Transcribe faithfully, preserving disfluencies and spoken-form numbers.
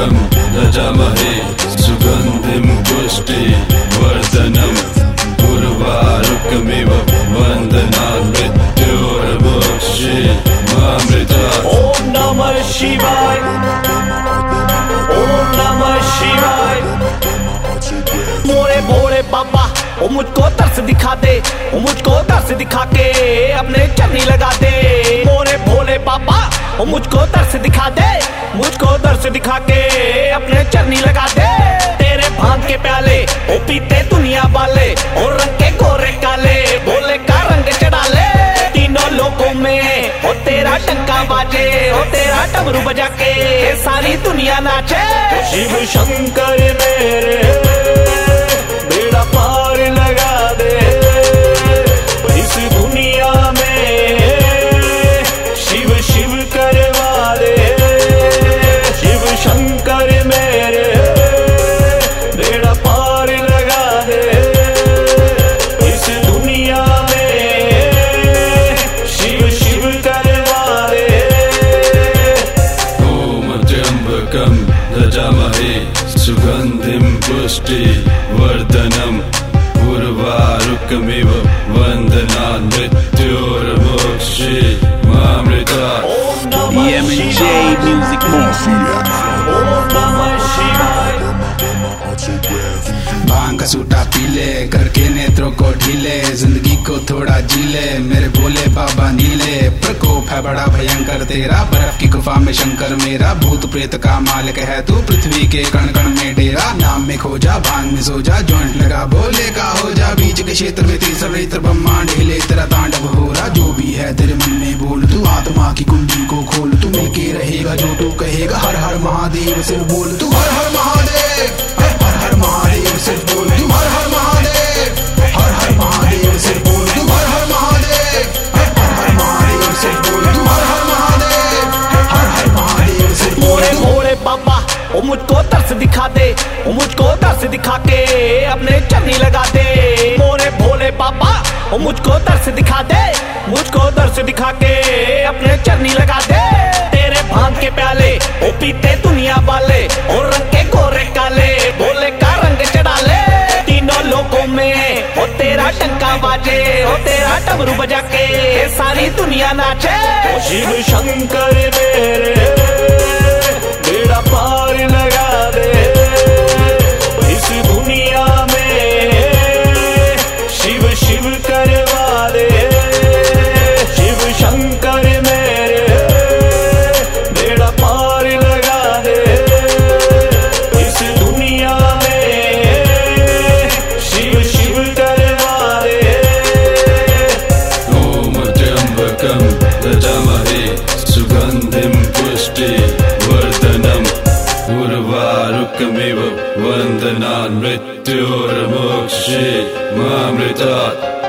त्र्यम्बकं यजामहे सुगन्धिं पुष्टिवर्धनम् उर्वारुकमिव बन्धनान् मृत्योर्मुक्षीयमामृतात्। ओम नमः शिवाय, ओम नमः शिवाय। मोरे भोले बाबा ओ मुझको तरस दिखा दे, ओ मुझको तरस दिखा के अपने चरनी लगा दे। मोरे भोले बाबा ओ मुझको तरस दिखा दे, मुझको तरस दिखा के अपने चरनी लगा दे। तेरे भांग के प्याले ओ पीते दुनिया वाले, और रंग के गोरे काले भोले का रंग चढ़ा ले। तीनों लोगों में ओ तेरा टंका बाजे, ओ तेरा डमरू बजा के सारी दुनिया नाचे। शिव शंकर मेरे बेड़ा पार लगा दे इस दुनिया में, शिव शिव करवा दे। शिव शंकर मेरे बेड़ा पार लगा दे इस दुनिया में, शिव शिव करवा दे। ओम त्र्यम्बकं यजामहे सुगन्धिं पुष्टिवर्धनम् उर्वारुकमिव बन्धनान् मृत्योर्मुक्षीयमामृतात्। M and J Music Mafia। भांग का सूटा पीले करके नेत्रों को ढीले, जिंदगी को थोड़ा जीले मेरे भोले बाबा नीले। प्रकोप है बड़ा भयंकर तेरा, बर्फ की गुफा में शंकर मेरा। भूत प्रेत का मालिक है तू, पृथ्वी के कण कण में डेरा। नाम में खो जा, भांग में सो जा, जॉइंट लगा भोले का हो जा। बीच के क्षेत्र में तीसरा नेत्र ब्रह्मांड हिले, तेरा तांडव हो रहा। जो भी है तेरे मन में बोल तू, आत्मा की कुंडी को खोल तू। मिलके रहेगा जो तू कहेगा, हर हर महादेव सिर्फ बोल तू। हर हर महादेव, हर हर महादेव सिर्फ बोल तू। हर हर महादेव, हर हर महादेव सिर्फ बोल तू। हर हर महादेव, हर हर महादेव सिर्फ बोल तू। हर हर महादेव, हर हर महादेव सिर्फ बोल तू। मोरे भोले बाबा ओ मुझको तरस दिखा दे, ओ मुझको तरस दिखा के अपने चरनी लगा दे। मोरे भोले बाबा ओ मुझको तरस दिखा दे, मुझको तरस दिखा के अपने चरनी लगा दे। तेरे भांग के प्याले ओ पीते दुनिया वाले, और रंग के गोरे काले भोले का रंग चढ़ा ले। तीनों लोगों में ओ तेरा टंका बाजे, ओ तेरा डमरू बजा के सारी दुनिया नाचे। ओ शिव शंकर मेरे बेड़ा पार लगा दे इस दुनिया में, शिव शिव करवा दे। शिव शंकर मेरे बेड़ा पार लगा दे इस दुनिया में, शिव शिव करवा दे। ओम त्र्यम्बकं यजामहे सुगन्धिं पुष्टिवर्धनम् उर्वारुकमिव बन्धनान् मृत्योर्मुक्षीयमामृतात्।